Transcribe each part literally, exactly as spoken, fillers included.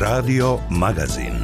Radio Magazin.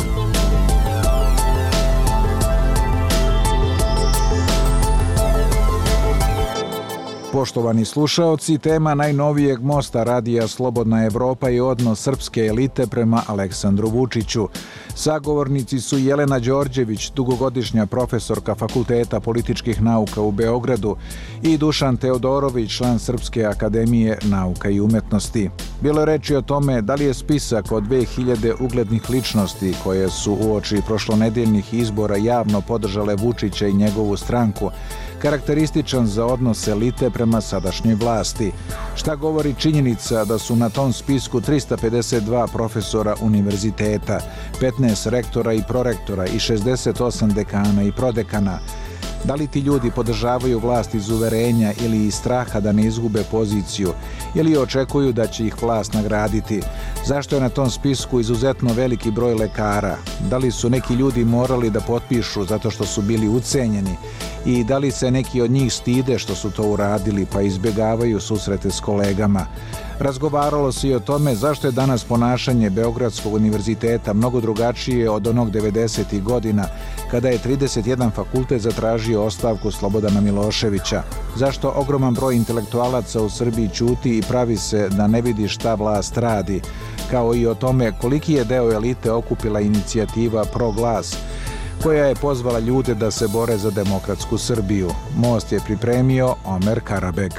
Poštovani slušaoci, tema najnovijeg mosta Radija Slobodna Evropa je odnos srpske elite prema Aleksandru Vučiću. Sagovornici su Jelena Đorđević, dugogodišnja profesorka Fakulteta političkih nauka u Beogradu, i Dušan Teodorović, član Srpske akademije nauka i umetnosti. Bilo je reči o tome da li je spisak od dve hiljade uglednih ličnosti koje su uoči prošlonedeljnih izbora javno podržale Vučića i njegovu stranku karakterističan za odnos elite prema sadašnjoj vlasti. Šta govori činjenica da su na tom spisku trista pedeset dva profesora univerziteta, petnaest rektora i prorektora i šezdeset osam dekana i prodekana? Da li ti ljudi podržavaju vlast iz uverenja ili iz straha da ne izgube poziciju, ili očekuju da će ih vlast nagraditi? Zašto je na tom spisku izuzetno veliki broj lekara? Da li su neki ljudi morali da potpišu zato što su bili ucenjeni? I da li se neki od njih stide što su to uradili pa izbjegavaju susrete s kolegama? Razgovaralo se i o tome zašto je danas ponašanje Beogradskog univerziteta mnogo drugačije od onog devedesetih godina, kada je trideset jedan fakultet zatražio ostavku Slobodana Miloševića. Zašto ogroman broj intelektualaca u Srbiji ćuti i pravi se da ne vidi šta vlast radi, kao i o tome koliki je deo elite okupila inicijativa Pro glas, koja je pozvala ljude da se bore za demokratsku Srbiju. Most je pripremio Omer Karabeg.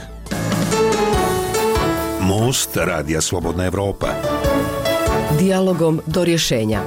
Most Radija Slobodna Evropa. Dijalogom do rješenja.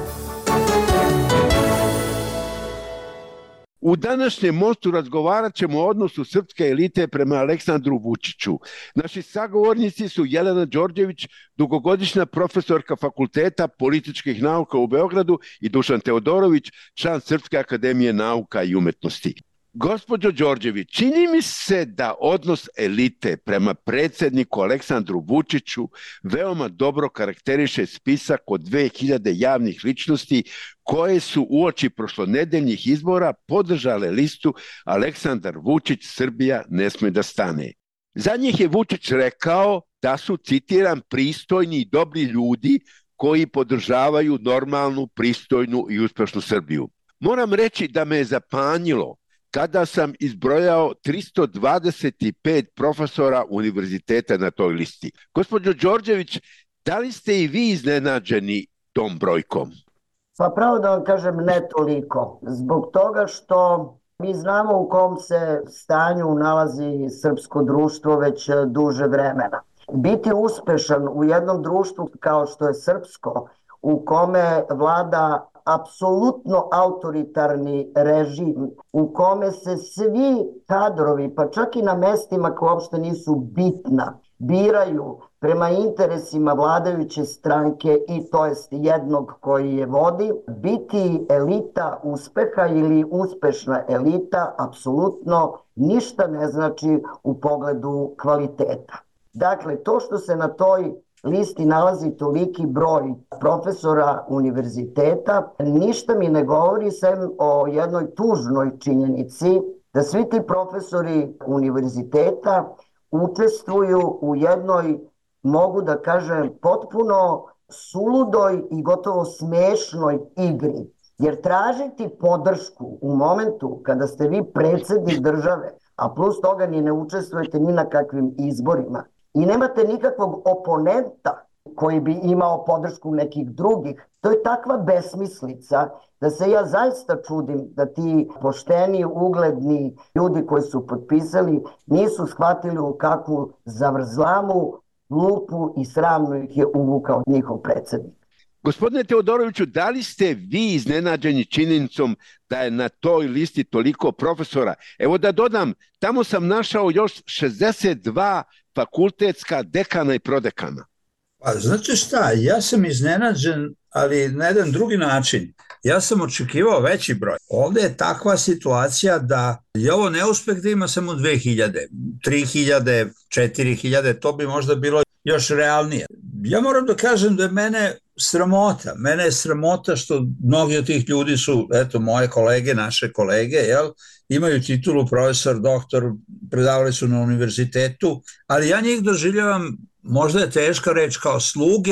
U današnjem mostu razgovarat ćemo o odnosu srpske elite prema Aleksandru Vučiću. Naši sagovornici su Jelena Đorđević, dugogodišnja profesorka Fakulteta političkih nauka u Beogradu, i Dušan Teodorović, član Srpske akademije nauka i umetnosti. Gospođo Đorđević, čini mi se da odnos elite prema predsjedniku Aleksandru Vučiću veoma dobro karakteriše spisak od dve hiljade javnih ličnosti koje su uoči prošlonedeljnih izbora podržale listu Aleksandar Vučić, Srbija ne sme da stane. Za njih je Vučić rekao da su, citiram, pristojni i dobri ljudi koji podržavaju normalnu, pristojnu i uspešnu Srbiju. Moram reći da me je zapanjilo kada sam izbrojao tristo dvadeset pet profesora univerziteta na toj listi. Gospođo Đorđević, da li ste i vi iznenađeni tom brojkom? Pa pravo da vam kažem, ne toliko. Zbog toga što mi znamo u kom se stanju nalazi srpsko društvo već duže vremena. Biti uspešan u jednom društvu kao što je srpsko, u kome vlada apsolutno autoritarni režim, u kome se svi kadrovi, pa čak i na mestima koje uopšte nisu bitna, biraju prema interesima vladajuće stranke i to jest jednog koji je vodi, biti elita uspeha ili uspešna elita apsolutno ništa ne znači u pogledu kvaliteta. Dakle, to što se na toj listi nalazi toliki broj profesora univerziteta, ništa mi ne govori sem o jednoj tužnoj činjenici da svi ti profesori univerziteta učestvuju u jednoj, mogu da kažem, potpuno suludoj i gotovo smešnoj igri. Jer tražiti podršku u momentu kada ste vi predsjednik države, a plus toga ni ne učestvujete ni na kakvim izborima, i nemate nikakvog oponenta koji bi imao podršku nekih drugih, to je takva besmislica da se ja zaista čudim da ti pošteni, ugledni ljudi koji su potpisali nisu shvatili u kakvu zavrzlamu, lupu i sramnu ih je uvukao njihov predsjednik. Gospodine Teodoroviću, da li ste vi iznenađeni činjenicom da je na toj listi toliko profesora? Evo da dodam, tamo sam našao još šezdeset dva fakultetska dekana i prodekana. Pa znate šta, ja sam iznenađen, ali na jedan drugi način. Ja sam očekivao veći broj. Ovdje je takva situacija da je ovo neuspeh da ima samo dve hiljade, tri hiljade, četiri hiljade, to bi možda bilo još realnije. Ja moram da kažem da je mene sramota. Mene je sramota što mnogi od tih ljudi su, eto, moje kolege, naše kolege, jel, imaju titulu profesor, doktor, predavali su na univerzitetu, ali ja njih doživljavam, možda je teška reč, kao sluge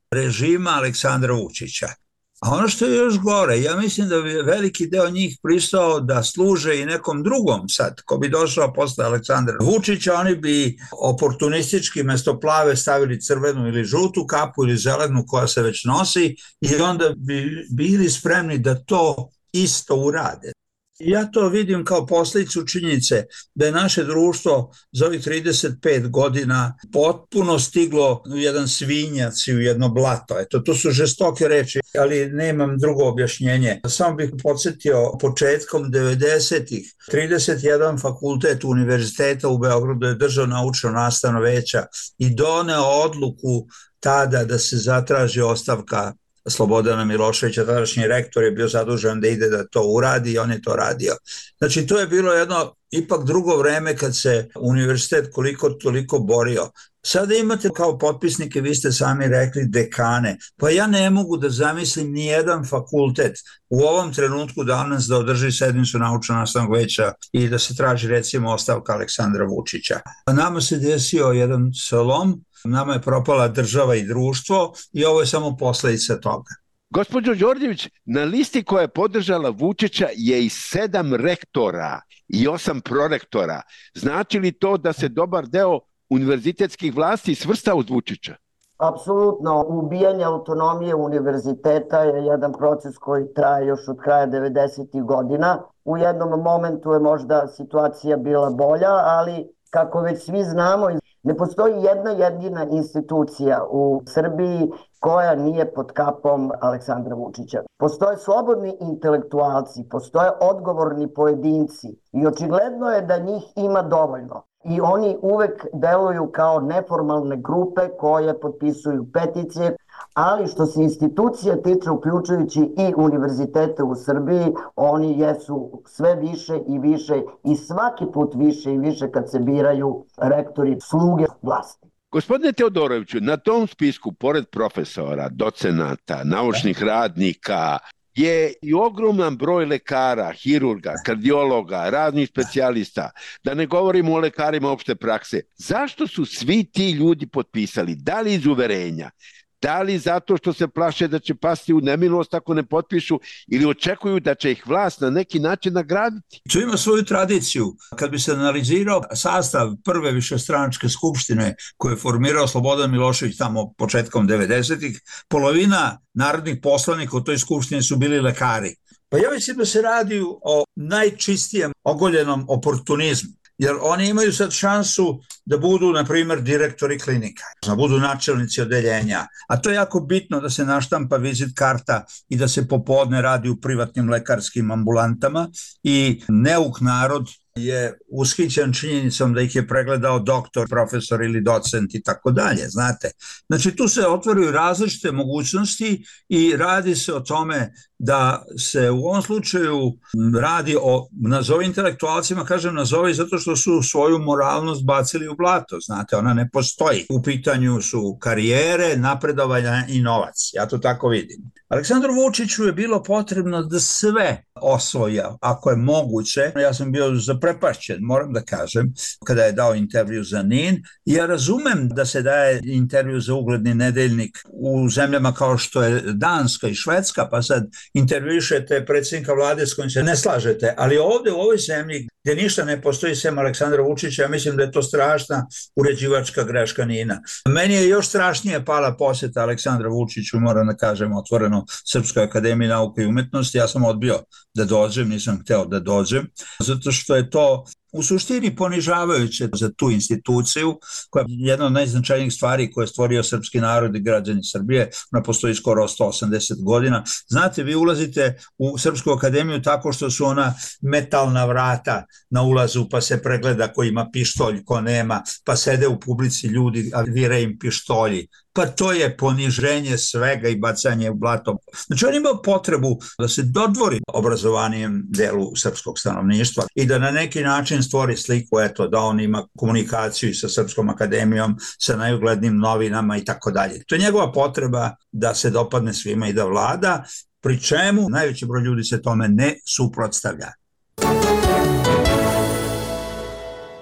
režima Aleksandra Vučića. A ono što je još gore, ja mislim da bi veliki deo njih pristao da služe i nekom drugom sad, ko bi došao posle Aleksandra Vučića, oni bi oportunistički mesto plave stavili crvenu ili žutu kapu ili zelenu koja se već nosi i onda bi bili spremni da to isto urade. Ja to vidim kao posljedicu činjenice da je naše društvo za ovih trideset pet godina potpuno stiglo u jedan svinjac i u jedno blato. Eto, to su žestoke reči, ali nemam drugo objašnjenje. Samo bih podsjetio, početkom devedesetih trideset jedan fakultet univerziteta u Beogradu je držao naučno-nastavno veća i doneo odluku tada da se zatraži ostavka Slobodana Miloševića, tadašnji rektor je bio zadužen da ide da to uradi i on je to radio. Znači to je bilo jedno ipak drugo vreme kad se univerzitet koliko toliko borio. Sada imate kao potpisnike, vi ste sami rekli, dekane. Pa ja ne mogu da zamislim ni jedan fakultet u ovom trenutku danas da održi sednicu naučno-nastavnog veća i da se traži recimo ostavka Aleksandra Vučića. A nama se desio jedan slom, nama je propala država i društvo i ovo je samo posledica toga. Gospođo Đorđević, na listi koja je podržala Vučića je i sedam rektora i osam prorektora. Znači li to da se dobar deo univerzitetskih vlasti svrsta uz Vučića? Apsolutno, ubijanje autonomije univerziteta je jedan proces koji traje još od kraja devedesetih godina. U jednom momentu je možda situacija bila bolja, ali kako već svi znamo, ne postoji jedna jedina institucija u Srbiji koja nije pod kapom Aleksandra Vučića. Postoje slobodni intelektualci, postoje odgovorni pojedinci i očigledno je da njih ima dovoljno. I oni uvek deluju kao neformalne grupe koje potpisuju peticije, ali što se institucija tiče, uključujući i univerzitete u Srbiji, oni jesu sve više i više i svaki put više i više kad se biraju rektori sluge vlasti. Gospodine Teodoroviću, na tom spisku, pored profesora, docenata, naučnih radnika, je i ogroman broj lekara, hirurga, kardiologa, raznih specijalista, da ne govorimo o lekarima opšte prakse. Zašto su svi ti ljudi potpisali? Da li iz uverenja? Da li zato što se plaše da će pasti u nemilost ako ne potpišu ili očekuju da će ih vlast na neki način nagraditi? To ima svoju tradiciju. Kad bi se analizirao sastav prve višestranačke skupštine koje je formirao Slobodan Milošević tamo početkom devedesetih, polovina narodnih poslanika u toj skupštini su bili lekari. Pa ja mislim da se radi o najčistijem ogoljenom oportunizmu. Jer oni imaju sad šansu da budu, na primjer, direktori klinika, da budu načelnici odeljenja. A to je jako bitno da se naštampa vizit karta i da se popodne radi u privatnim lekarskim ambulantama i neuk narod je ushićen činjenicom da ih je pregledao doktor, profesor ili docent i tako dalje, znate. Znači tu se otvaraju različite mogućnosti i radi se o tome da se u ovom slučaju radi o, nazovi intelektualcima, kažem nazovi zato što su svoju moralnost bacili u blato, znate, ona ne postoji. U pitanju su karijere, napredovanja i novac, ja to tako vidim. Aleksandru Vučiću je bilo potrebno da sve osvoja, ako je moguće. Ja sam bio zaprepašćen, moram da kažem, kada je dao intervju za N I N. Ja razumem da se daje intervju za ugledni nedeljnik u zemljama kao što je Danska i Švedska, pa sad intervjušete predsjednika vlade s kojim se ne slažete, ali ovdje u ovoj zemlji gdje ništa ne postoji sem Aleksandra Vučića, ja mislim da je to strašna uređivačka greška N I N-a. Meni je još strašnije pala posjeta Aleksandra Vučiću, moram da kažem otvoreno, Srpskoj akademiji nauke i umetnosti. Ja sam odbio da dođem, nisam hteo da dođem, zato što je to u suštini ponižavajuće za tu instituciju, koja je jedna od najznačajnijih stvari koje je stvorio srpski narod i građani Srbije. Ona postoji skoro sto osamdeset godina. Znate, vi ulazite u Srpsku akademiju tako što su ona metalna vrata na ulazu, pa se pregleda ko ima pištolj, ko nema, pa sede u publici ljudi, a vire im pištolji. Pa to je poniženje svega i bacanje u blato. Znači on ima potrebu da se dodvori obrazovanijem delu srpskog stanovništva i da na neki način stvori sliku, eto, da on ima komunikaciju sa Srpskom akademijom, sa najuglednijim novinama i tako dalje. To je njegova potreba da se dopadne svima i da vlada, pri čemu najveći broj ljudi se tome ne suprotstavlja.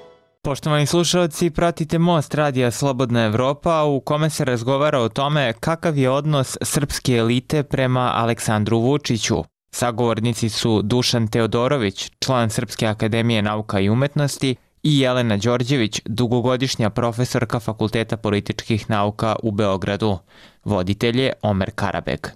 Poštovani slušalci, pratite Most radija Slobodna Evropa u kome se razgovara o tome kakav je odnos srpske elite prema Aleksandru Vučiću. Sagovornici su Dušan Teodorović, član Srpske akademije nauka i umetnosti, i Jelena Đorđević, dugogodišnja profesorka Fakulteta političkih nauka u Beogradu. Voditelj je Omer Karabeg.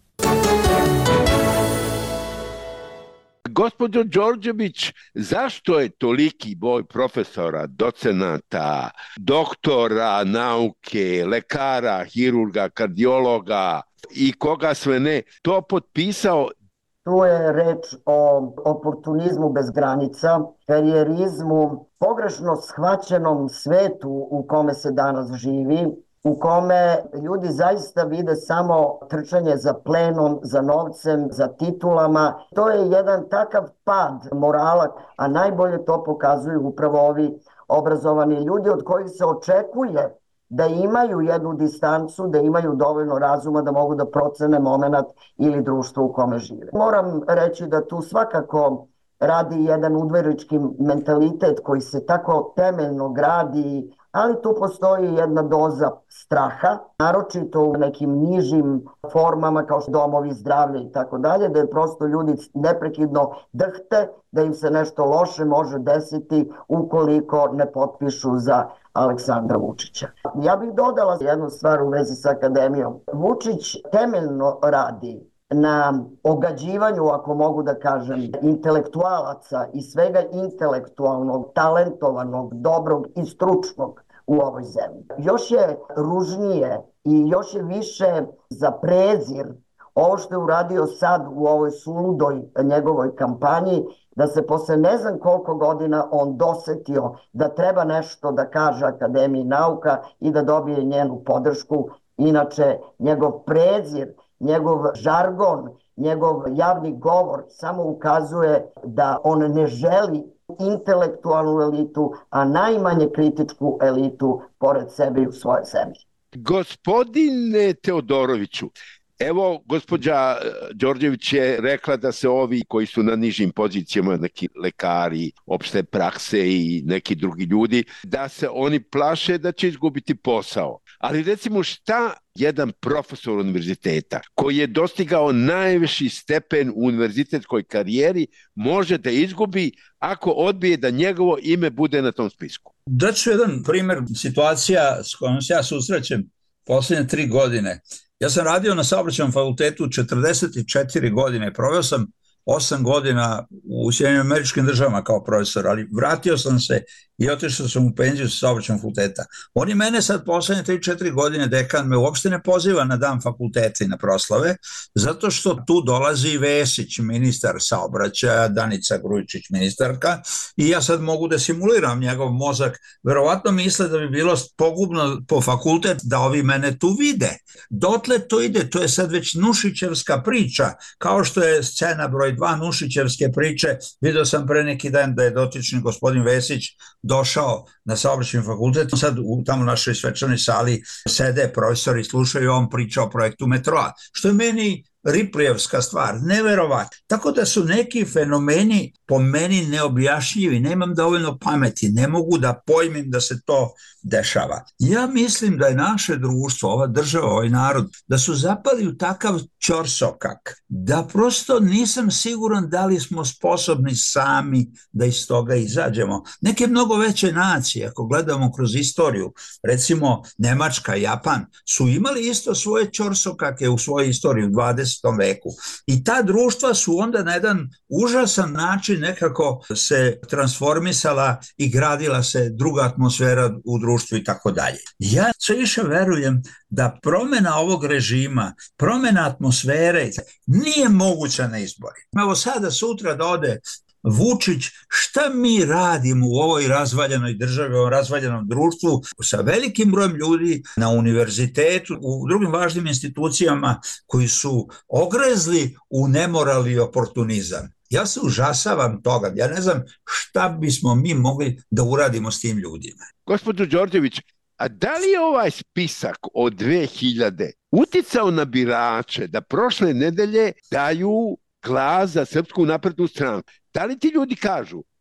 Gospođo Đorđević, zašto je toliki broj profesora, docenata, doktora nauke, lekara, hirurga, kardiologa i koga sve ne to potpisao? Tu je reč o oportunizmu bez granica, karijerizmu, pogrešno shvaćenom svetu u kome se danas živi, u kome ljudi zaista vide samo trčanje za plenom, za novcem, za titulama. To je jedan takav pad morala, a najbolje to pokazuju upravo ovi obrazovani ljudi od kojih se očekuje da imaju jednu distancu, da imaju dovoljno razuma da mogu da procene moment ili društvo u kome žive. Moram reći da tu svakako radi jedan udverički mentalitet koji se tako temeljno gradi, ali tu postoji jedna doza straha, naročito u nekim nižim formama kao što domovi zdravlja i tako dalje, da je prosto ljudi neprekidno drhte, da im se nešto loše može desiti ukoliko ne potpišu za Aleksandra Vučića. Ja bih dodala jednu stvar u vezi sa akademijom. Vučić temeljno radi na ogađivanju, ako mogu da kažem, intelektualaca i svega intelektualnog, talentovanog, dobrog i stručnog u ovoj zemlji. Još je ružnije i još je više za prezir ovo što je uradio sad u ovoj suludoj njegovoj kampanji, da se posle ne znam koliko godina on dosetio da treba nešto da kaže Akademiji nauka i da dobije njenu podršku. Inače, njegov prezir, njegov žargon, njegov javni govor samo ukazuje da on ne želi intelektualnu elitu, a najmanje kritičku elitu pored sebe i u svojoj zemlji. Gospodine Teodoroviću, evo, gospođa Đorđević je rekla da se ovi koji su na nižim pozicijama, neki lekari, opšte prakse i neki drugi ljudi, da se oni plaše da će izgubiti posao. Ali recimo šta jedan profesor univerziteta koji je dostigao najviši stepen u univerzitetskoj karijeri može da izgubi ako odbije da njegovo ime bude na tom spisku? Daću jedan primer situacija s kojom se ja susrećem poslednje tri godine. Ja sam radio na Saobraćajnom fakultetu četrdeset četiri godine, proveo sam osam godina u Sjedinjenim Američkim Državama kao profesor, ali vratio sam se i otišao sam u penziju sa Saobraćajnog fakulteta. Oni mene sad poslednje tri četiri godine, dekan me uopšte ne poziva na dan fakulteta i na proslave, zato što tu dolazi Vesić, ministar saobraćaja, Danica Grujičić, ministarka, i ja sad mogu da simuliram njegov mozak. Verovatno misle da bi bilo pogubno po fakultet da ovi mene tu vide. Dotle to ide, to je sad već Nušićevska priča, kao što je scena broj dva Nušićevske priče. Video sam pre neki dan da je dotični gospodin Vesić došao na Saobraćajni fakultet. Sad u tamo našoj svečanoj sali sede profesori, slušaju, on priča o projektu metroa, što je meni Riplijevska stvar, neverovatno. Tako da su neki fenomeni po meni neobjašnjivi, nemam dovoljno pameti, ne mogu da pojmim da se to dešava. Ja mislim da je naše društvo, ova država, ovaj narod, da su zapali u takav ćorsokak, da prosto nisam siguran da li smo sposobni sami da iz toga izađemo. Neke mnogo veće nacije, ako gledamo kroz istoriju, recimo Nemačka, Japan, su imali isto svoje ćorsokake u svojoj istoriji u dvadesetom veku. I ta društva su onda na jedan užasan način nekako se transformisala i gradila se druga atmosfera u društvu i tako dalje. Ja sve više verujem da promena ovog režima, promena atmosfere nije moguća na izbori. Evo sada sutra da ode Vučić, šta mi radimo u ovoj razvaljenoj državi, u ovom razvaljenom društvu sa velikim brojem ljudi na univerzitetu, u drugim važnim institucijama koji su ogrezli u nemoral i oportunizam. Ja se užasavam toga, ja ne znam šta bismo mi mogli da uradimo s tim ljudima. Gospođo Đorđević, a da li je ovaj spisak od dve hiljade uticao na birače da prošle nedelje daju glas za Srpsku naprednu stranu? Da li ti ljudi kažu,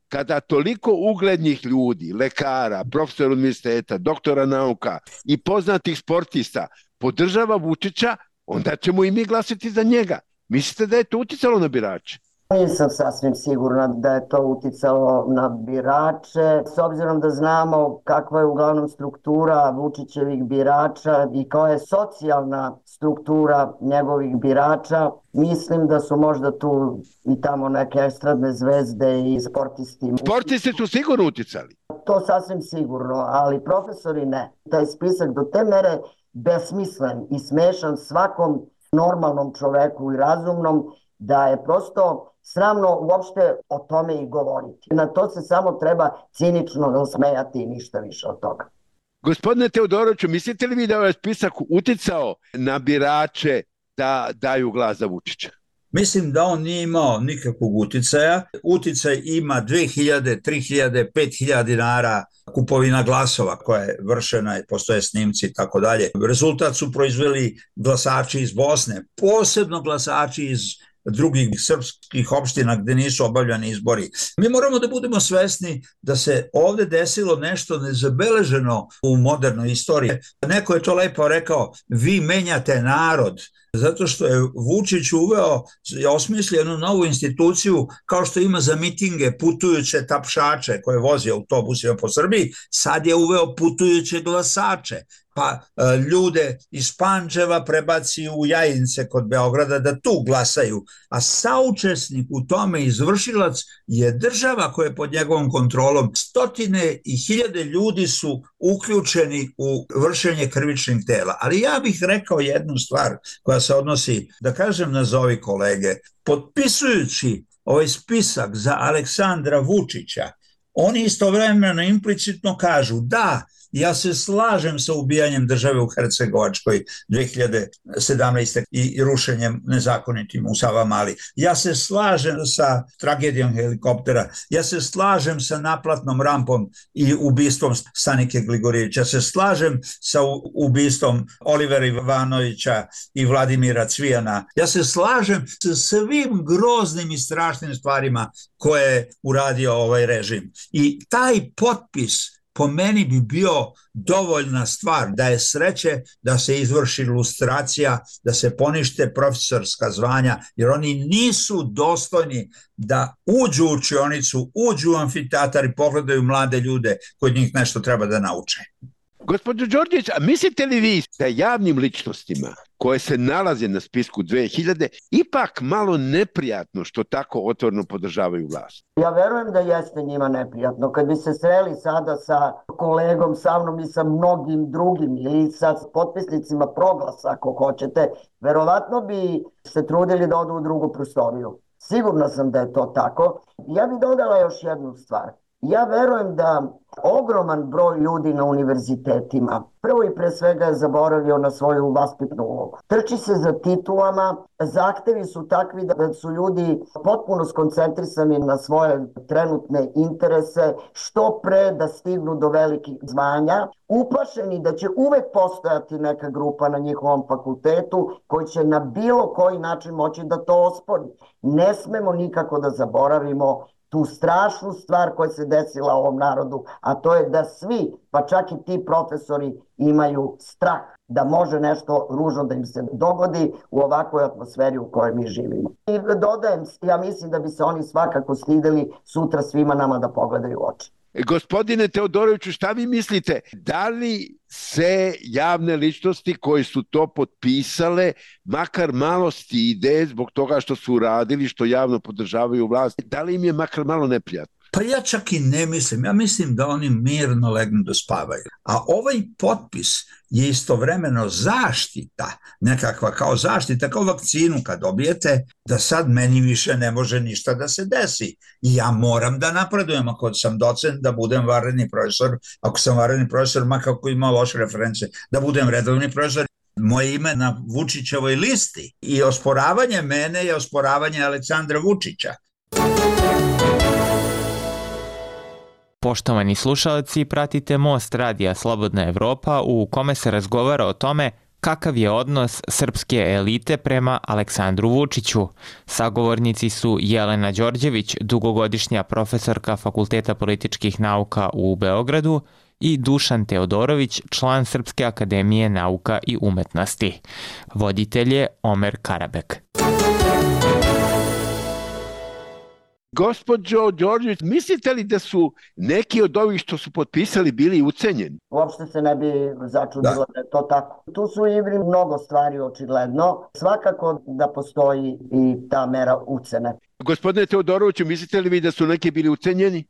kada toliko uglednih ljudi, lekara, profesora univerziteta, doktora nauka i poznatih sportista podržava Vučića, onda ćemo i mi glasiti za njega. Mislite da je to uticalo na birače? Nisam sasvim sigurna da je to uticalo na birače, s obzirom da znamo kakva je uglavnom struktura Vučićevih birača i koja je socijalna struktura njegovih birača. Mislim da su možda tu i tamo neke estradne zvezde i sportisti. Sportisti su sigurno uticali. To sasvim sigurno, ali profesori ne. Taj spisak do te mere besmislen i smešan svakom normalnom čoveku i razumnom da je prosto sramno uopšte o tome i govoriti. Na to se samo treba cinično smejati i ništa više od toga. Gospodine Teodoroviću, mislite li vi da je ovaj spisak uticao na birače da daju glas za Vučića? Mislim da on nije imao nikakvog uticaja. Uticaj ima dve hiljade, tri hiljade, pet hiljada dinara kupovina glasova koja je vršena i postoje snimci i tako dalje. Rezultat su proizveli glasači iz Bosne, posebno glasači iz drugih srpskih opština gde nisu obavljani izbori. Mi moramo da budemo svesni da se ovde desilo nešto nezabeleženo u modernoj istoriji. Neko je to lepo rekao, vi menjate narod, zato što je Vučić uveo, osmislio jednu novu instituciju kao što ima za mitinge putujuće tapšače koje vozi autobusima po Srbiji, sad je uveo putujuće glasače. Pa ljude iz Pančeva prebaci u Jajince kod Beograda da tu glasaju, a saučesnik u tome izvršilac je država koja je pod njegovom kontrolom. Stotine i hiljade ljudi su uključeni u vršenje krivičnih dela, ali ja bih rekao jednu stvar koja se odnosi, da kažem nazovi kolege, potpisujući ovaj spisak za Aleksandra Vučića, oni istovremeno implicitno kažu da, ja se slažem sa ubijanjem države u Hercegovačkoj dve hiljade sedamnaeste. i rušenjem nezakonitim u Savamali. Ja se slažem sa tragedijom helikoptera. Ja se slažem sa naplatnom rampom i ubistvom Stanike Gligorijevića. Ja se slažem sa ubistvom Olivera Ivanovića i Vladimira Cvijana. Ja se slažem sa svim groznim i strašnim stvarima koje je uradio ovaj režim. I taj potpis po meni bi bio dovoljna stvar da je sreće da se izvrši lustracija, da se ponište profesorska zvanja, jer oni nisu dostojni da uđu u učionicu, uđu u amfiteatar i pogledaju mlade ljude koji njih nešto treba da nauče. Gospođo Đorđević, a mislite li vi da javnim ličnostima koje se nalaze na spisku dve hiljade ipak malo neprijatno što tako otvoreno podržavaju vlast? Ja verujem da jeste njima neprijatno. Kad bi se sreli sada sa kolegom, sa mnom i sa mnogim drugim ili sa potpisnicima Proglasa, ako hoćete, verovatno bi se trudili da odu u drugu prostoriju. Sigurna sam da je to tako. Ja bih dodala još jednu stvar. Ja verujem da ogroman broj ljudi na univerzitetima prvo i pre svega je zaboravio na svoju vaspitnu ulogu. Trči se za titulama, zahtevi su takvi da su ljudi potpuno skoncentrisani na svoje trenutne interese, što pre da stignu do velikih zvanja, uplašeni da će uvek postojati neka grupa na njihovom fakultetu koji će na bilo koji način moći da to ospori. Ne smemo nikako da zaboravimo tu strašnu stvar koja se desila ovom narodu, a to je da svi, pa čak i ti profesori, imaju strah da može nešto ružno da im se dogodi u ovakvoj atmosferi u kojoj mi živimo. I dodajem, ja mislim da bi se oni svakako stideli sutra svima nama da pogledaju u oči. Gospodine Teodoroviću, šta vi mislite? Da li se javne ličnosti koji su to potpisale makar malo stide zbog toga što su uradili, što javno podržavaju vlast? Da li im je makar malo neprijatno? Pa ja čak i ne mislim. Ja mislim da oni mirno legnu da spavaju. A ovaj potpis je istovremeno zaštita, nekakva kao zaštita, kao vakcinu kad dobijete, da sad meni više ne može ništa da se desi. I ja moram da napredujem, ako sam docent, da budem vanredni profesor, ako sam vanredni profesor, makako ima loše reference, da budem redovni profesor. Moje ime na Vučićevoj listi i osporavanje mene je osporavanje Aleksandra Vučića. Poštovani slušalci, pratite Most Radija Slobodna Evropa u kome se razgovara o tome kakav je odnos srpske elite prema Aleksandru Vučiću. Sagovornici su Jelena Đorđević, dugogodišnja profesorka Fakulteta političkih nauka u Beogradu, i Dušan Teodorović, član Srpske akademije nauka i umetnosti. Voditelj je Omer Karabek. Gospođo Đorđević, mislite li da su neki od ovih što su potpisali bili ucenjeni? Uopšte se ne bi začudilo da, da je to tako. Tu su igri mnogo stvari očigledno. Svakako da postoji i ta mera ucene. Gospodine Teodoroviću, mislite li vi da su neki bili ucenjeni?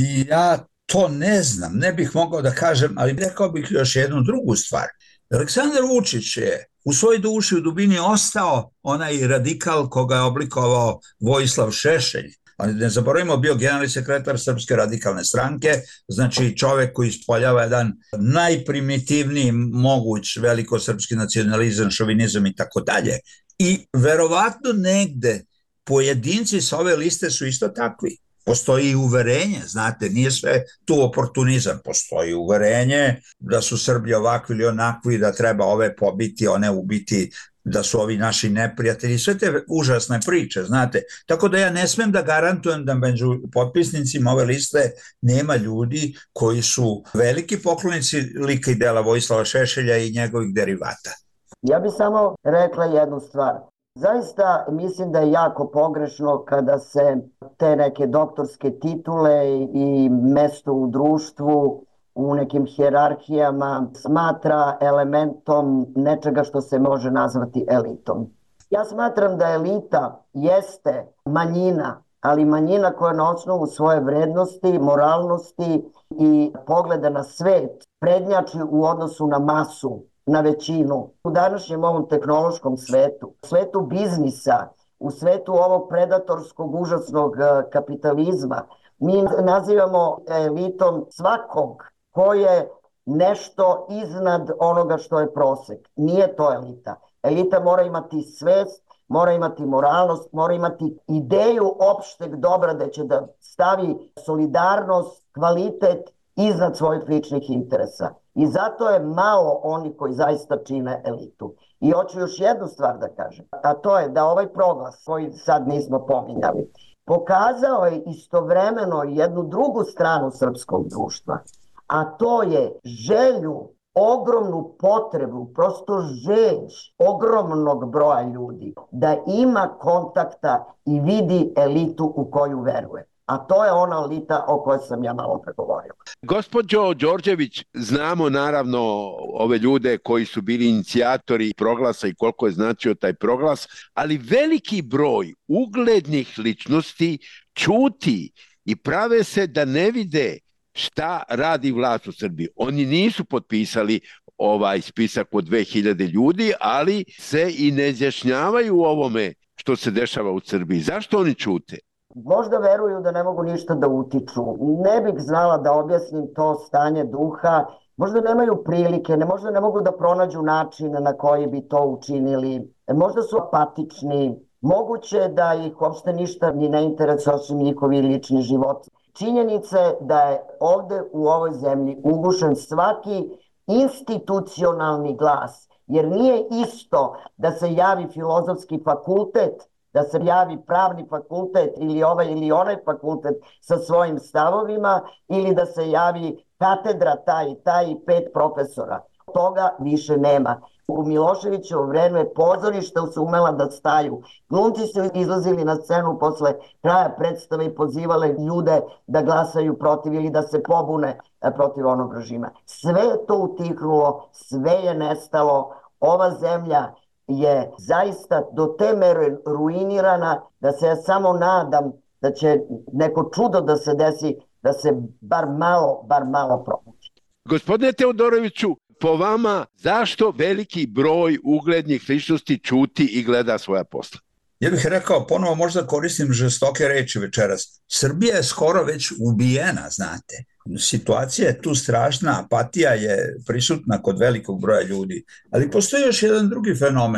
Ja to ne znam, ne bih mogao da kažem, ali rekao bih još jednu drugu stvar. Aleksandar Vučić je u svojoj duši u dubini ostao onaj radikal koga je oblikovao Vojislav Šešelj. Ali ne zaboravimo, bio generalni sekretar Srpske radikalne stranke, znači čovek koji ispoljava jedan najprimitivniji moguć velikosrpski nacionalizam, šovinizam i tako dalje. I verovatno negde pojedinci sa ove liste su isto takvi. Postoji uverenje, znate, nije sve tu oportunizam, postoji uverenje da su Srbi ovakvi ili onakvi, da treba ove pobiti, one ubiti, da su ovi naši neprijatelji, sve te užasne priče, znate. Tako da ja ne smem da garantujem da među potpisnicima ove liste nema ljudi koji su veliki poklonici lika i dela Vojislava Šešelja i njegovih derivata. Ja bih samo rekla jednu stvar. Zaista mislim da je jako pogrešno kada se te neke doktorske titule i mesto u društvu u nekim hijerarhijama smatra elementom nečega što se može nazvati elitom. Ja smatram da elita jeste manjina, ali manjina koja na osnovu svoje vrednosti, moralnosti i pogleda na svet prednjači u odnosu na masu, na većinu. U današnjem ovom tehnološkom svetu, svetu biznisa, u svetu ovog predatorskog, užasnog kapitalizma, mi nazivamo elitom svakog ko je nešto iznad onoga što je prosek. Nije to elita. Elita mora imati svest, mora imati moralnost, mora imati ideju opšteg dobra da će da stavi solidarnost, kvalitet iznad svojih ličnih interesa. I zato je malo oni koji zaista čine elitu. I hoću još jednu stvar da kažem, a to je da ovaj proglas koji sad nismo pominjali, pokazao je istovremeno jednu drugu stranu srpskog društva, a to je želju, ogromnu potrebu, prosto žeđ ogromnog broja ljudi da ima kontakta i vidi elitu u koju veruje. A to je ona elita o kojoj sam ja malo pregovorio. Gospođo Đorđević, znamo naravno ove ljude koji su bili inicijatori proglasa i koliko je značio taj proglas, ali veliki broj uglednih ličnosti ćuti i prave se da ne vide šta radi vlast u Srbiji. Oni nisu potpisali ovaj spisak od dve hiljade ljudi, ali se i ne izjašnjavaju u ovome što se dešava u Srbiji. Zašto oni ćute? Možda veruju da ne mogu ništa da utiču. Ne bih znala da objasnim to stanje duha. Možda nemaju prilike, ne, možda ne mogu da pronađu način na koji bi to učinili. Možda su apatični. Moguće da ih uopšte ništa ni ne interesuje osim njihovi lični život. Činjenica je da je ovde u ovoj zemlji ugušen svaki institucionalni glas. Jer nije isto da se javi filozofski fakultet, da se javi pravni fakultet ili ovaj ili onaj fakultet sa svojim stavovima ili da se javi katedra taj i taj i pet profesora. Toga više nema. U Miloševićevo vreme pozorišta su umela da staju. Glumci su izlazili na scenu posle kraja predstave i pozivale ljude da glasaju protiv ili da se pobune protiv onog režima. Sve je to utihnulo, sve je nestalo. Ova zemlja je zaista do te mere ruinirana da se ja samo nadam da će neko čudo da se desi, da se bar malo, bar malo probući. Gospodine Teodoroviću, po vama, zašto veliki broj uglednih ličnosti ćuti i gleda svoja posla? Ja bih rekao, ponovo možda koristim žestoke reči večeras. Srbija je skoro već ubijena, znate. Situacija je tu strašna, apatija je prisutna kod velikog broja ljudi. Ali postoji još jedan drugi fenomen.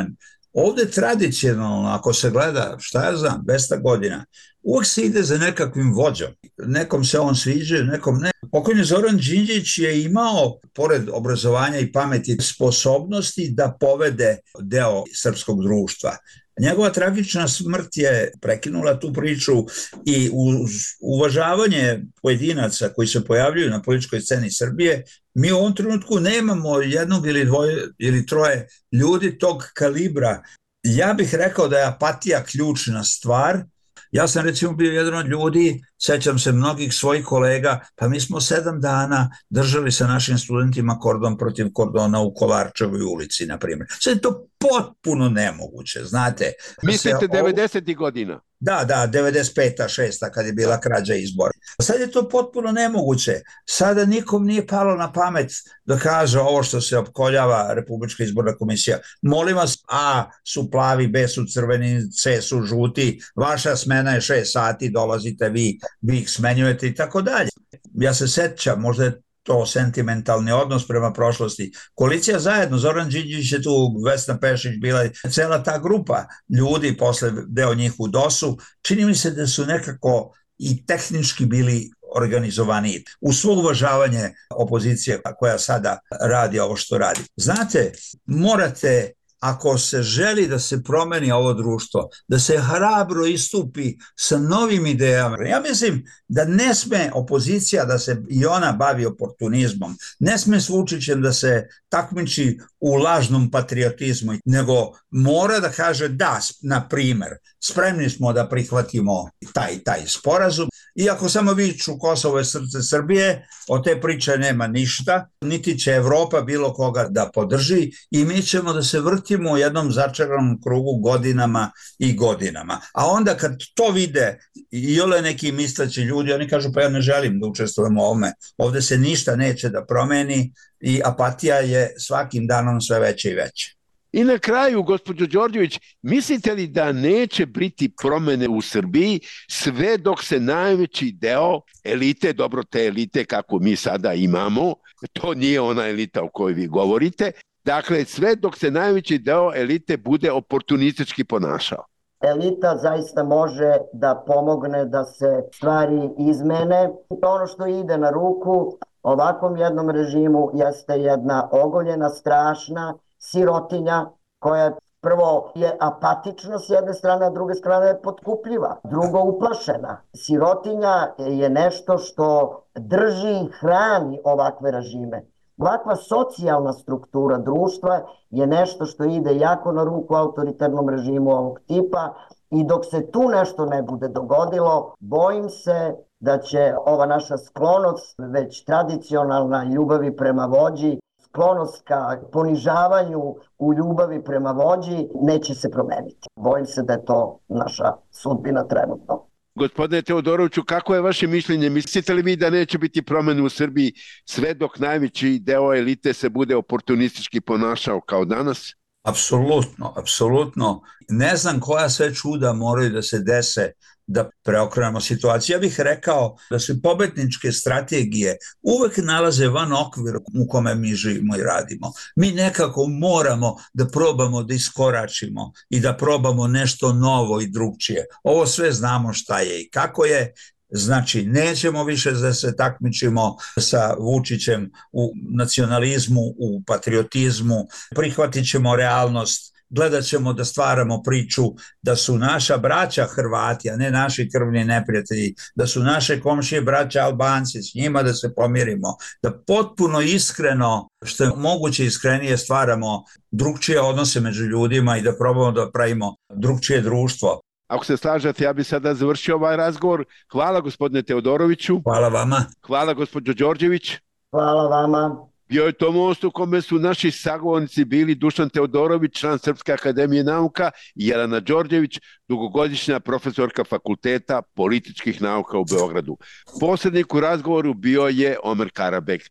Ovde tradicionalno, ako se gleda, šta ja znam, dvesta godina, uvek se ide za nekakvim vođom. Nekom se on sviđa, nekom ne. Pokojni Zoran Đinđić je imao, pored obrazovanja i pameti, sposobnosti da povede deo srpskog društva. Njegova tragična smrt je prekinula tu priču i uz uvažavanje pojedinaca koji se pojavljuju na političkoj sceni Srbije, mi u ovom trenutku nemamo jednog ili dvoje ili troje ljudi tog kalibra. Ja bih rekao da je apatija ključna stvar. Ja sam recimo bio jedan od ljudi, sećam se mnogih svojih kolega, pa mi smo sedam dana držali sa našim studentima kordon protiv kordona u Kolarčevoj ulici, na primjer. Sve je to potpuno nemoguće, znate. Mislite devedesetih godina? Da, da, devedeset peta, šesta kad je bila krađa izbora. Sad je to potpuno nemoguće. Sada nikom nije palo na pamet da kaže ovo što se opkoljava Republička izborna komisija. Molim vas, A su plavi, B su crveni, C su žuti, vaša smena je šest sati, dolazite vi, vi ih smenjujete i tako dalje. Ja se sećam, možda je to sentimentalni odnos prema prošlosti. Koalicija zajedno, Zoran Đinđić je tu, Vesna Pešić bila, cela ta grupa ljudi, posle deo njih u dosu, čini mi se da su nekako i tehnički bili organizovaniji. U svo uvažavanje opozicije koja sada radi ovo što radi. Znate, morate, ako se želi da se promeni ovo društvo, da se hrabro istupi sa novim idejama. Ja mislim da ne sme opozicija da se i ona bavi oportunizmom, ne sme s Vučićem da se takmiči u lažnom patriotizmu, nego mora da kaže da, na primer, spremni smo da prihvatimo taj taj sporazum, iako samo viču Kosovo je srce Srbije, od te priče nema ništa, niti će Evropa bilo koga da podrži i mi ćemo da se vrtimo u jednom začaranom krugu godinama i godinama. A onda kad to vide i ole neki misleći ljudi, oni kažu pa ja ne želim da učestvujem u ovome, ovde se ništa neće da promeni i apatija je svakim danom sve veća i veća. I na kraju, gospođo Đorđević, mislite li da neće biti promene u Srbiji sve dok se najveći deo elite, dobro te elite kako mi sada imamo, to nije ona elita o kojoj vi govorite, dakle sve dok se najveći deo elite bude oportunistički ponašao? Elita zaista može da pomogne da se stvari izmene. Ono što ide na ruku ovakvom jednom režimu jeste jedna ogoljena, strašna sirotinja koja prvo je apatična s jedne strane, a druge strane je potkupljiva, drugo uplašena. Sirotinja je nešto što drži i hrani ovakve režime. Ovakva socijalna struktura društva je nešto što ide jako na ruku autoritarnom režimu ovog tipa i dok se tu nešto ne bude dogodilo, bojim se da će ova naša sklonost, već tradicionalna ljubavi prema vođi, sklonost ka ponižavanju u ljubavi prema vođi, neće se promeniti. Bojim se da je to naša sudbina trenutno. Gospodine Teodoroviću, kako je vaše mišljenje? Mislite li vi da neće biti promene u Srbiji sve dok najveći deo elite se bude oportunistički ponašao kao danas? Apsolutno, apsolutno. Ne znam koja sve čuda moraju da se dese da preokrenemo situaciju. Ja bih rekao da se pobedničke strategije uvek nalaze van okvira u kome mi živimo i radimo. Mi nekako moramo da probamo da iskoračimo i da probamo nešto novo i drugčije. Ovo sve znamo šta je i kako je. Znači, nećemo više da se takmičimo sa Vučićem u nacionalizmu, u patriotizmu, prihvatit ćemo realnost, gledat ćemo da stvaramo priču da su naša braća Hrvati, a ne naši krvni neprijatelji, da su naše komšije braća Albanci, s njima da se pomirimo, da potpuno iskreno, što je moguće iskrenije, stvaramo drugčije odnose među ljudima i da probamo da pravimo drugčije društvo. Ako se slažete, ja bih sada završio ovaj razgovor. Hvala gospodine Teodoroviću. Hvala vama. Hvala gospođo Đorđević. Hvala vama. Bio je to most u kome su naši sagovornici bili Dušan Teodorović, član Srpske akademije nauka, i Jelena Đorđević, dugogodišnja profesorka Fakulteta političkih nauka u Beogradu. Posrednik u razgovoru bio je Omer Karabek.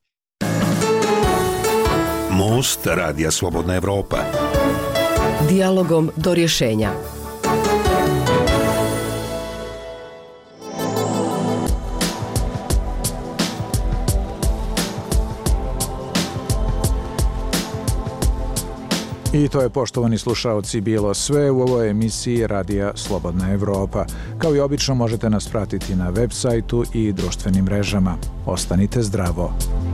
Most Radija Slobodna Evropa. Dijalogom do rješenja. I to je, poštovani slušaoci, bilo sve u ovoj emisiji Radija Slobodna Evropa. Kao i obično možete nas pratiti na web sajtu i društvenim mrežama. Ostanite zdravo.